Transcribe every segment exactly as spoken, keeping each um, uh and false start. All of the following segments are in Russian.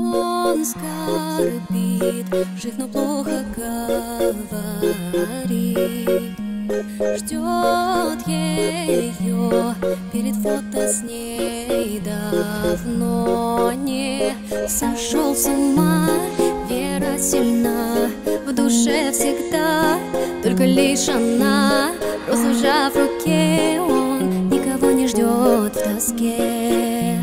Он скорбит, жив, но плохо говорит. Ждет ее перед фото с ней давно не сошел с ума. Вера сильна, в душе всегда только лишь она. Розу сжав в руке, он никого не ждет в тоске.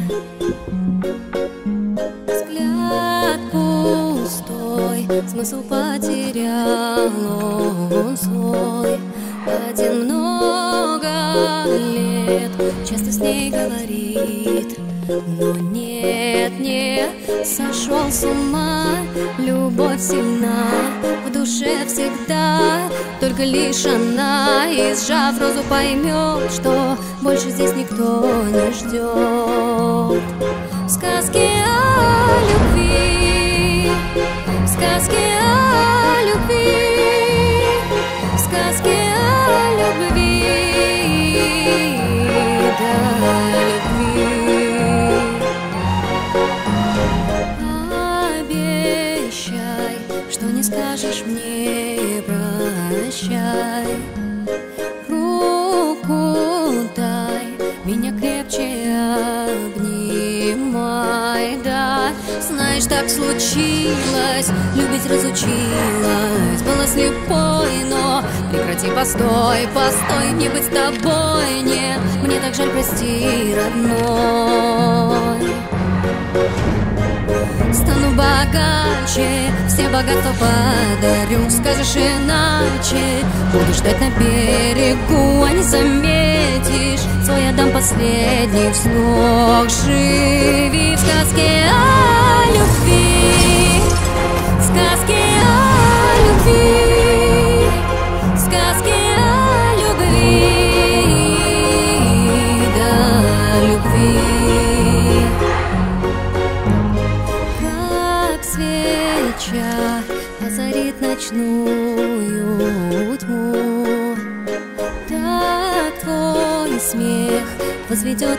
Взгляд пустой, смысл потерял он свой. Один много лет часто с ней говорит, но нет, не сошел с ума. Любовь сильна, в душе всегда только лишь она. И сжав розу, поймет, что больше здесь никто не ждет. Сказки о любви, сказки о любви, сказки о любви, да, любви. Обещай, что не скажешь мне прощай. Руку дай, меня крепче обнимай, да. Знаешь, так случилось, любить разучилась. Была слепой, но прекрати, постой, постой. Не быть с тобой, не, мне так жаль, прости, родной. Стану богаче, все богатства подарю. Скажешь иначе, буду ждать на берегу. А не заметишь, свой отдам последний вздох. Живи в сказке о любви, сказки о любви, сказки о любви, да, любви. Как свеча озарит ночную тьму, так твой смех возведет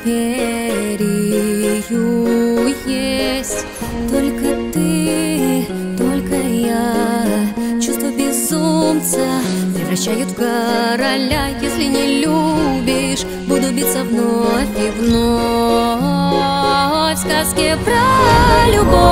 империю. Есть только ты, только я. Чувства безумца превращают в короля. Если не любишь, буду биться вновь и вновь. В сказке про любовь